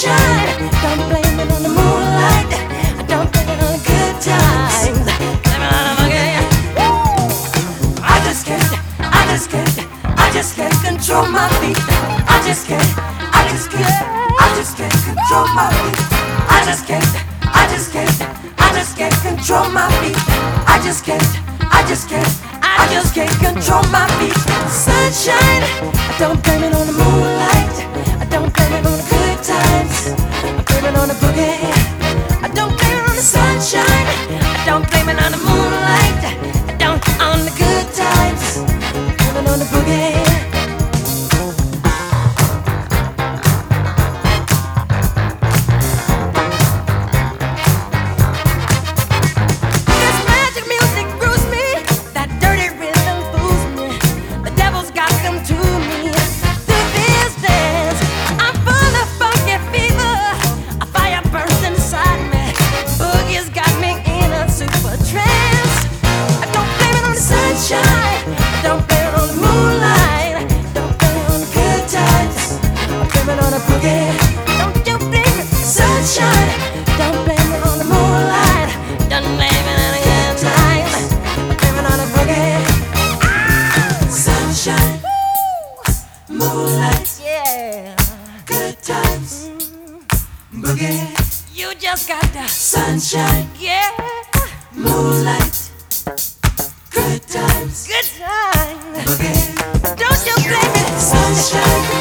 sunshine. Don't blame it on the moonlight. Don't blame it on the good times. Blame it on the boogie. I just can't, I just can't, I just can't control my feet. I just can't, I just can't, I just can't control my feet. I just can't, I just can't, I just can't control my feet. I just can't, I just can't, I just can't control my feet. Sunshine, I don't blame it on the moonlight. I don't blame it on the good times. I blame it on the boogie. I don't blame it on the sunshine. I don't blame it on the moonlight. I don't on the good times. I blame it on the boogie. Don't blame it on the moonlight. Don't blame it on the good times. I blame it on the boogie. Don't you blame it, sunshine. Don't blame it on the moonlight. Don't blame it on the good times. I blame it on the boogie. Sunshine, moonlight, yeah, good times, boogie. You just got the sunshine, yeah, moonlight, good times, boogie. Don't you blame it, sunshine.